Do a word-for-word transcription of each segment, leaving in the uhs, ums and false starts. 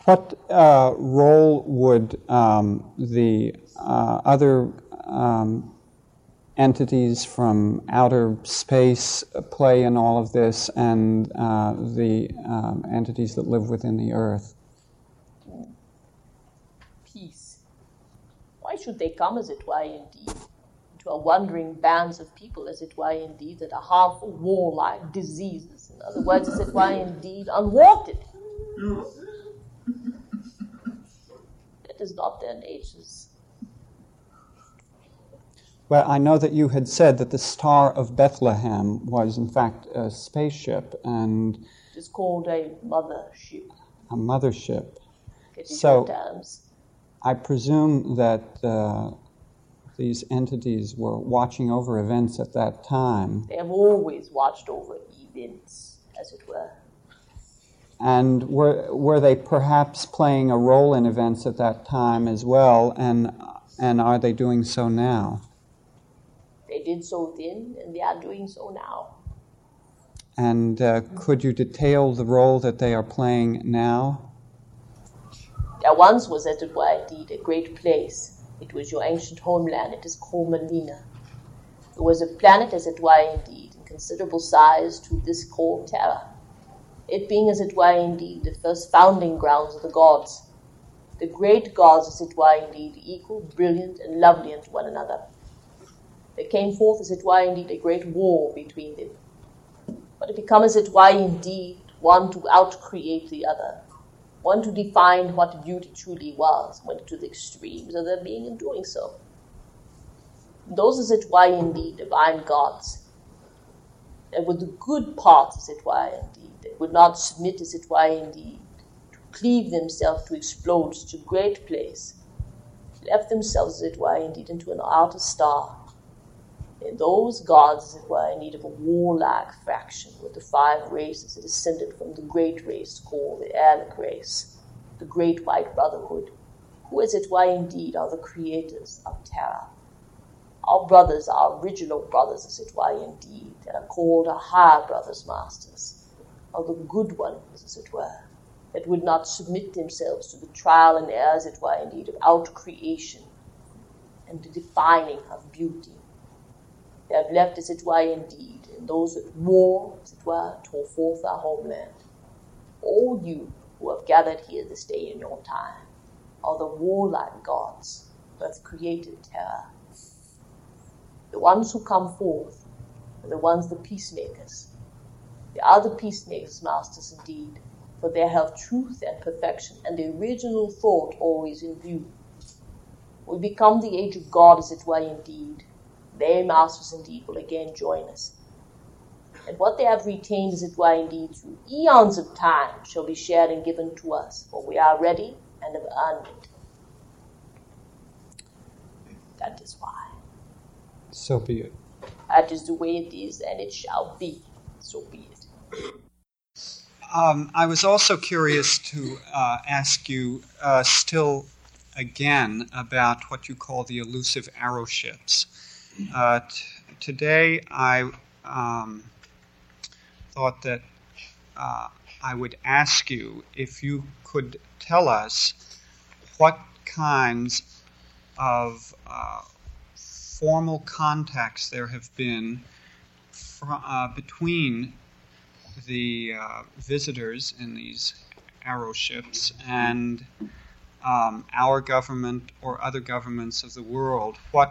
what uh, role would um, the uh, other um, entities from outer space play in all of this, and uh, the um, entities that live within the Earth? Peace. Why should they come, as it were, indeed, to our wandering bands of people, as it were, indeed, that are harmful, warlike diseases? In other words, as it were, indeed, unwanted. That is not their natures. Well, I know that you had said that the Star of Bethlehem was, in fact, a spaceship, and it is called a mothership. A mothership. So, terms. I presume that uh, these entities were watching over events at that time. They have always watched over events, as it were. And were were they perhaps playing a role in events at that time as well, and and are they doing so now? They did so then, and they are doing so now. And uh, could you detail the role that they are playing now? There once was, as it were, indeed, a great place. It was your ancient homeland. It is called Melina. It was a planet, as it were, indeed, in considerable size to this called Terra. It being, as it were, indeed, the first founding grounds of the gods. The great gods, as it were, indeed, equal, brilliant, and lovely unto one another. There came forth, as it were, indeed, a great war between them. But it became, as it were, indeed, one to outcreate the other, one to define what beauty truly was, went to the extremes of their being in doing so. Those, as it were, indeed, divine gods, that were the good parts, as it were, indeed, that would not submit, as it were, indeed, to cleave themselves to explode such a great place, left themselves, as it were, indeed, into an outer star. And those gods, as it were, in need of a warlike faction with the five races that descended from the great race called the Erlich race, the Great White Brotherhood, who, as it were, indeed, are the creators of Terra. Our brothers, our original brothers, as it were, indeed, that are called our higher brothers, masters, are the good ones, as it were, that would not submit themselves to the trial and error, as it were, indeed, of out-creation and the defining of beauty. They have left, as it were, indeed, and those that war, as it were, tore forth our homeland. All you who have gathered here this day in your time are the warlike gods who have created Terra. The ones who come forth are the ones, the peacemakers. They are the peacemakers, masters, indeed, for they have truth and perfection and the original thought always in view. We become the age of God, as it were, indeed. They, masters, indeed, will again join us. And what they have retained, as it were, indeed, through eons of time, shall be shared and given to us, for we are ready and have earned it. That is why. So be it. That is the way it is, and it shall be. So be it. Um, I was also curious to uh, ask you uh, still again about what you call the elusive arrow ships. Uh, t- today I um, thought that uh, I would ask you if you could tell us what kinds of uh, formal contacts there have been fr- uh, between the uh, visitors in these arrow ships and um, our government or other governments of the world. What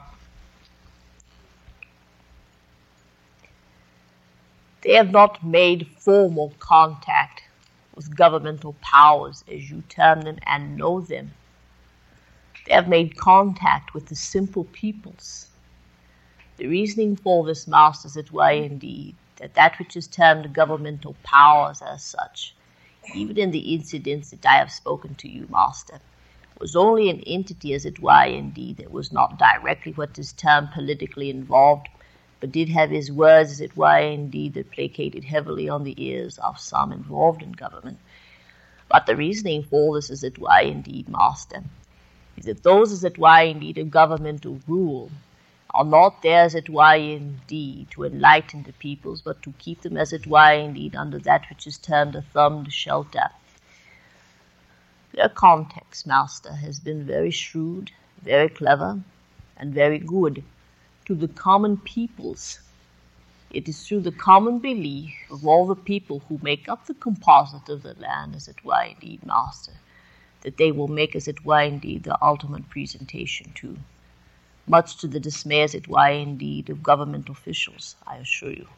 They have not made formal contact with governmental powers, as you term them and know them. They have made contact with the simple peoples. The reasoning for this, masters, it were indeed, that that which is termed governmental powers as such, even in the incidents that I have spoken to you, master, was only an entity, as it were indeed, that was not directly what is termed politically involved, but did have his words, as it were, indeed, that placated heavily on the ears of some involved in government. But the reasoning for this, as it were, indeed, master, is that those, as it were, indeed, of governmental rule are not there, as it were, indeed, to enlighten the peoples, but to keep them, as it were, indeed, under that which is termed a thumbed shelter. Their context, master, has been very shrewd, very clever, and very good to the common peoples. It is through the common belief of all the people who make up the composite of the land, as it were indeed, master, that they will make, as it were indeed, the ultimate presentation too. Much to the dismay, as it were indeed, of government officials, I assure you.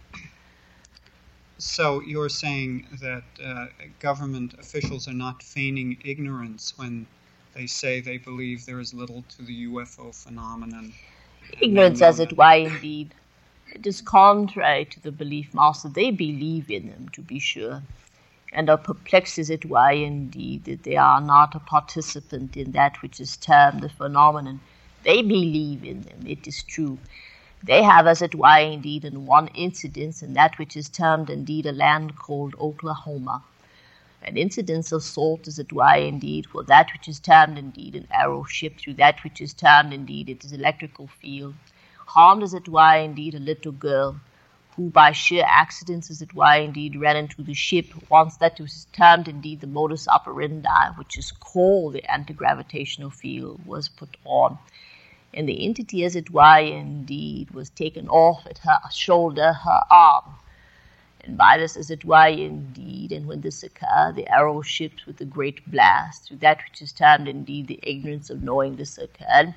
So you're saying that uh, government officials are not feigning ignorance when they say they believe there is little to the U F O phenomenon? Ignorance, as it were indeed. It is contrary to the belief, master. They believe in them, to be sure, and are perplexed, as it were indeed, that they are not a participant in that which is termed the phenomenon. They believe in them, it is true. They have, as it were indeed, in one incidence in that which is termed indeed a land called Oklahoma. An incidence of sort, as it were indeed, for that which is termed indeed an arrow ship, through that which is termed indeed its electrical field, harmed, as it were indeed, a little girl, who by sheer accidents, as it were indeed, ran into the ship, once that was termed indeed the modus operandi, which is called the anti-gravitational field, was put on. And the entity, as it were indeed, was taken off at her shoulder, her arm. And by this, as it were indeed, and when this occurred, the arrow shipped with a great blast, through that which is termed indeed the ignorance of knowing this occurred,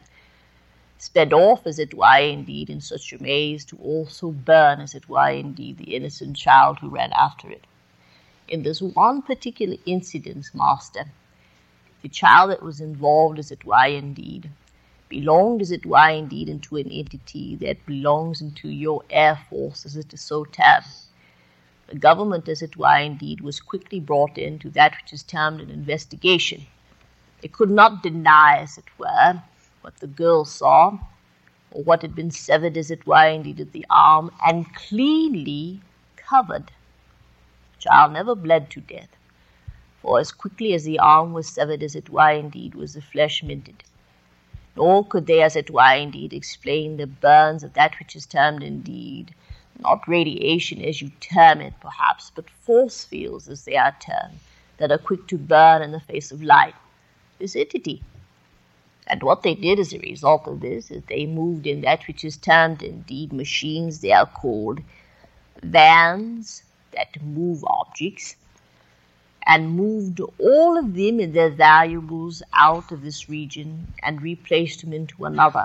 sped off, as it were indeed, in such amaze to also burn, as it were indeed, the innocent child who ran after it. In this one particular incident, master, the child that was involved, as it were indeed, belonged, as it were indeed, into an entity that belongs into your Air Force, as it is so termed. The government, as it were indeed, was quickly brought into that which is termed an investigation. They could not deny, as it were, what the girl saw, or what had been severed, as it were indeed, at the arm, and cleanly covered. The child never bled to death, for as quickly as the arm was severed, as it were indeed, was the flesh minted. Nor could they, as it were indeed, explain the burns of that which is termed indeed, not radiation as you term it perhaps, but force fields as they are termed, that are quick to burn in the face of light. This entity. And what they did as a result of this is they moved in that which is termed indeed machines. They are called vans that move objects, and moved all of them and their valuables out of this region and replaced them into another.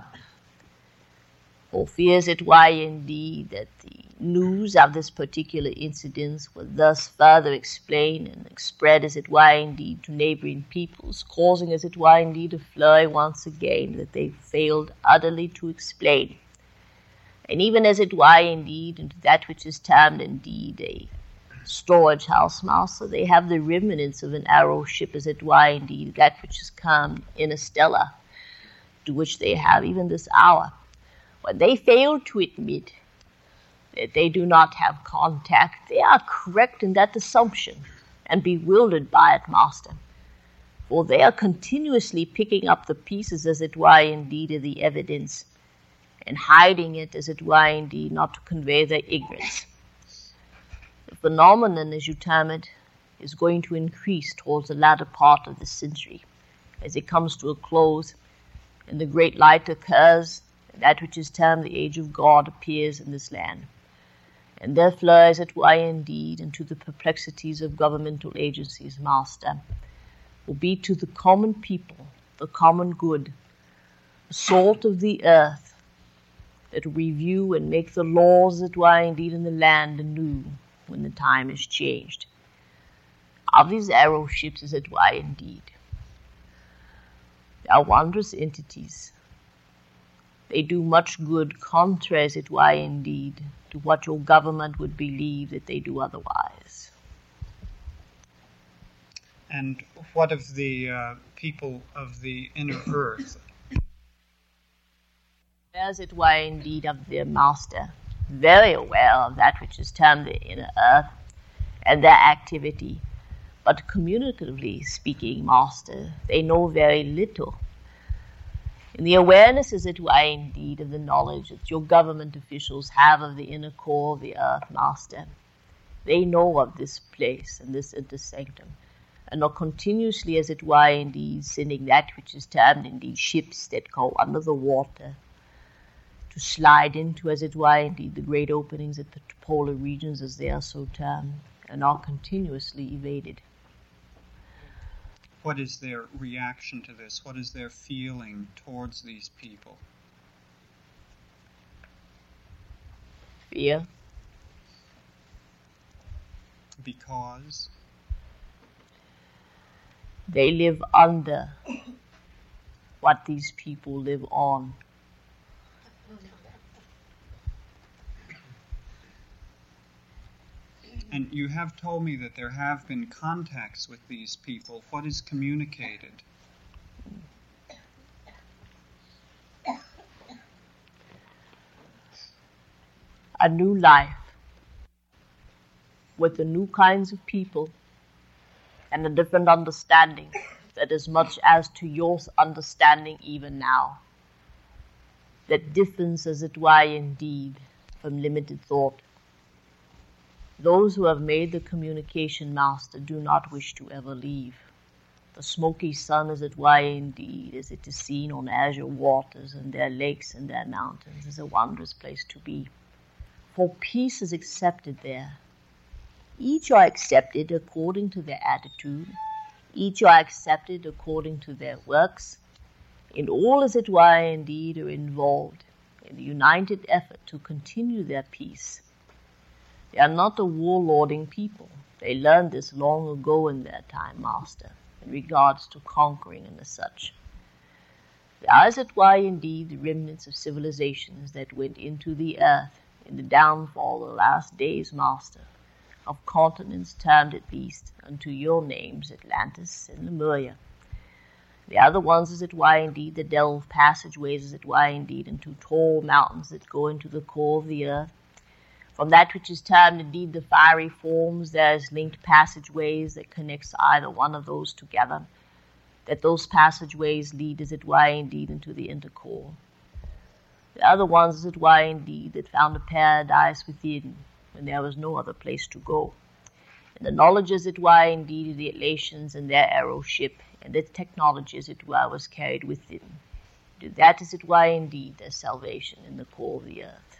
For fear, as it were indeed, that the news of this particular incident was thus further explained and spread, as it were indeed, to neighboring peoples, causing, as it were indeed, a flurry once again that they failed utterly to explain. And even, as it were indeed, into that which is termed indeed a storage house, master, they have the remnants of an arrow ship, as it were indeed, that which has come in a stella, to which they have even this hour. When they fail to admit that they do not have contact, they are correct in that assumption and bewildered by it, master. For they are continuously picking up the pieces, as it were indeed, of the evidence, and hiding it, as it were indeed, not to convey their ignorance. The phenomenon, as you term it, is going to increase towards the latter part of the century, as it comes to a close, and the great light occurs, and that which is termed the age of God appears in this land. And there flies, as it were indeed, into the perplexities of governmental agencies, master, will be to the common people, the common good, the salt of the earth, that review and make the laws, as it were indeed, in the land anew, when the time is changed. Of these arrow ships, as it were indeed, they are wondrous entities. They do much good, contrary, as it were indeed, to what your government would believe that they do otherwise. And what of the uh, people of the inner earth? As it were indeed of their master, very aware of that which is termed the inner earth and their activity, but communicatively speaking, master, they know very little. In the awareness, as it were indeed, of the knowledge that your government officials have of the inner core of the earth, master, they know of this place and this intersanctum, and are continuously, as it were, indeed, sending that which is termed indeed ships that go under the water to slide into, as it were, indeed, the great openings at the polar regions, as they are so termed, and are continuously evaded. What is their reaction to this? What is their feeling towards these people? Fear. Because? They live under what these people live on. And you have told me that there have been contacts with these people. What is communicated? A new life with the new kinds of people and a different understanding that as much as to your understanding even now, that differs as it were indeed from limited thought. Those who have made the communication master do not wish to ever leave. The smoky sun, as it were indeed, as it is seen on azure waters and their lakes and their mountains, is a wondrous place to be. For peace is accepted there. Each are accepted according to their attitude. Each are accepted according to their works. And all, as it were indeed, are involved in the united effort to continue their peace. They are not a warlording people. They learned this long ago in their time, Master, in regards to conquering and as such. They are, as it were, indeed, the remnants of civilizations that went into the earth in the downfall of the last days, Master, of continents termed at least unto your names, Atlantis and Lemuria. They are the ones, as it were, indeed, that delve passageways, as it were, indeed, into tall mountains that go into the core of the earth. From that which is termed, indeed, the fiery forms, there is linked passageways that connects either one of those together, that those passageways lead, as it were, indeed, into the intercore. The other ones, as it were, indeed, that found a paradise within, when there was no other place to go. And the knowledge, as it were, indeed, of the Atlanteans and their arrow ship, and its technology, as it were, was carried within. To that, as it were, indeed, their salvation in the core of the earth.